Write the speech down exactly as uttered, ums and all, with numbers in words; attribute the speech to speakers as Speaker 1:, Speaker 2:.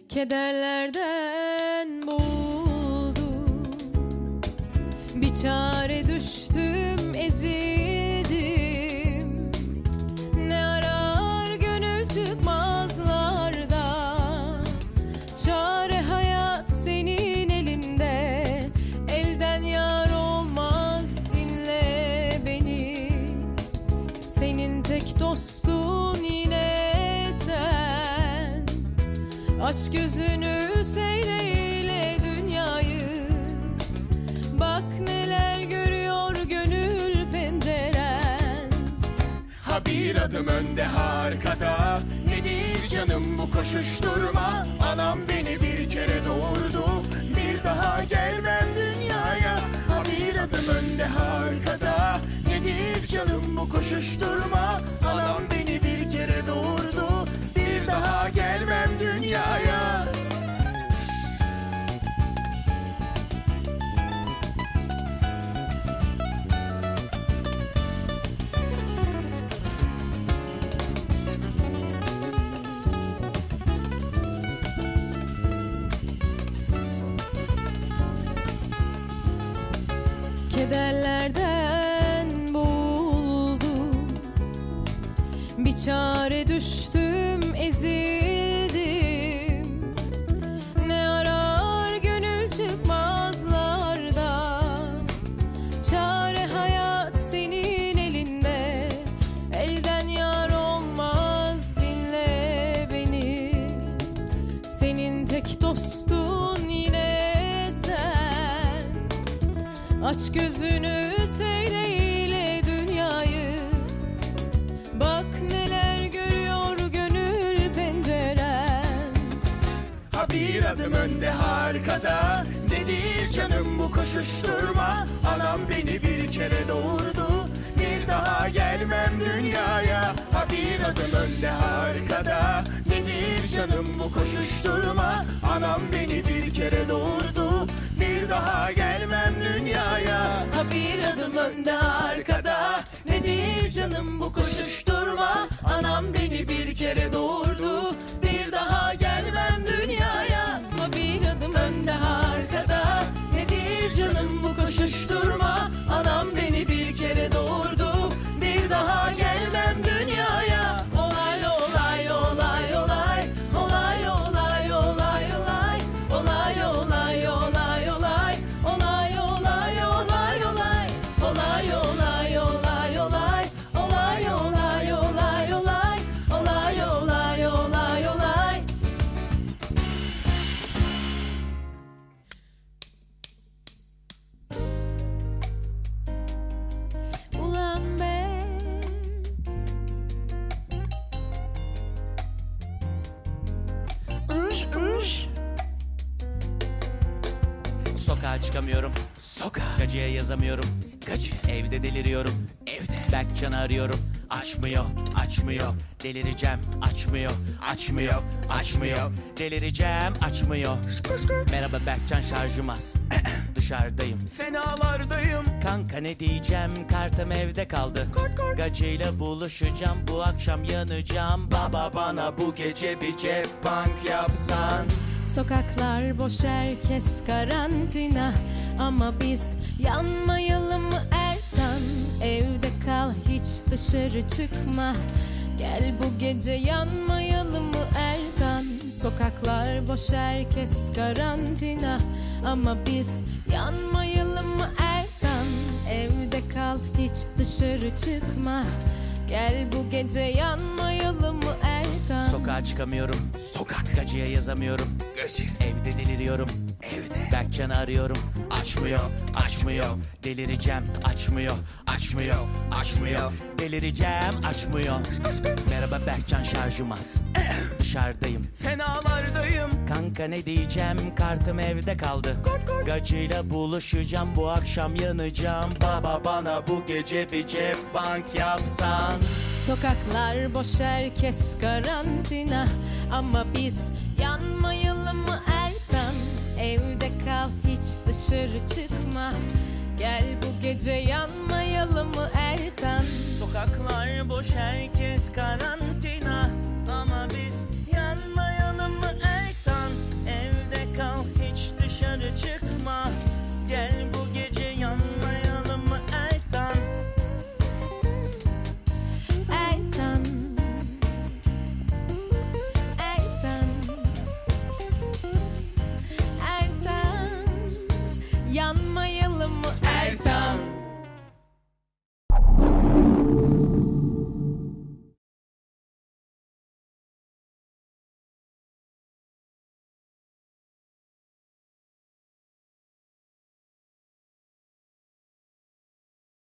Speaker 1: Kederlerden boğuldum, bir çare düştüm, ezildim. Ne arar gönül çıkmazlarda, çare hayat senin elinde. Elden yar olmaz, dinle beni. Senin tek dostun yine sen. Aç gözünü, seyreyle dünyayı. Bak neler görüyor gönül penceren.
Speaker 2: Ha bir adım önde, ha arkada. Nedir canım bu koşuşturma? Anam beni bir kere doğurdu, bir daha gelmem dünyaya. Ha bir adım önde, ha arkada. Nedir canım bu koşuşturma? Anam beni bir kere doğurdu, bir daha gelmem dünyaya.
Speaker 1: Kederlerden boğuldum, bir çare düştüm, ezildim. Ne arar gönül çıkmazlarda, çare hayat senin elinde. Elden yar olmaz, dinle beni. Senin tek dostun yine sen. Aç gözünü, seyreyle dünyayı. Bak neler görüyor gönül penceren.
Speaker 2: Ha bir adım önde, ha arkada. Nedir canım bu koşuşturma? Anam beni bir kere doğurdu, bir daha gelmem dünyaya. Ha bir adım önde, ha arkada. Nedir canım bu koşuşturma? Anam beni bir kere doğurdu, bir daha gelmem dünyaya.
Speaker 1: Ha bir adım önde, arkada. Nedir canım bu koşuşturma? Anam beni bir kere doğurdu, bir daha gelmem dünyaya. Ha bir adım önde, arkada. Nedir canım bu koşuşturma? Anam beni bir kere doğurdu, bir daha gelmem dünyaya. Olay olay olay olay, olay olay olay olay, olay olay olay olay, olay olay olay olay, olay olay olay olay, olay olay olay olay, olay olay olay olay. Ulan bez, uş uş.
Speaker 3: Sokağa çıkamıyorum,
Speaker 2: Sokağa,
Speaker 3: gacıya yazamıyorum,
Speaker 2: gacı,
Speaker 3: evde deliriyorum,
Speaker 2: evde.
Speaker 3: Berkcan'ı arıyorum, açmıyor, açmıyor, delireceğim, açmıyor, açmıyor, açmıyor, delireceğim, açmıyor. Merhaba Berkcan, şarjım az, dışarıdayım,
Speaker 2: Fenalardayım.
Speaker 3: kanka ne diyeceğim, kartım evde kaldı. Gacıyla buluşacağım, bu akşam yanacağım.
Speaker 2: Baba bana bu gece bir cep bank yapsan.
Speaker 1: Sokaklar boş, herkes karantina. Ama biz yanmayalım mı Ertan? Evde kal, hiç dışarı çıkma. Gel bu gece yanmayalım mı Ertan? Sokaklar boş, herkes karantina. Ama biz yanmayalım mı Ertan? Evde kal, hiç dışarı çıkma. Gel bu gece yanmayalım mı Ertan?
Speaker 3: Sokağa çıkamıyorum,
Speaker 2: Sokak,
Speaker 3: gacıya yazamıyorum,
Speaker 2: gacı,
Speaker 3: evde deliriyorum,
Speaker 2: evde.
Speaker 3: Berkcan'ı arıyorum, açmıyor, açmıyor, delireceğim, açmıyor, açmıyor, açmıyor, delireceğim, açmıyor. Merhaba Berkcan, şarjım az, dışarıdayım,
Speaker 2: Fenalardayım.
Speaker 3: kanka ne diyeceğim, kartım evde kaldı. Gacıyla buluşacağım, bu akşam yanacağım.
Speaker 2: Baba bana bu gece bir cep bank yapsan.
Speaker 1: Sokaklar boş, herkes karantina. Ama biz yanmayalım mı Ertan? Evde kal, hiç dışarı çıkma. Gel bu gece yanmayalım mı Ertan?
Speaker 3: Sokaklar boş, herkes karantina. Ama biz yanmayalım mı Ertan?
Speaker 1: Yanmış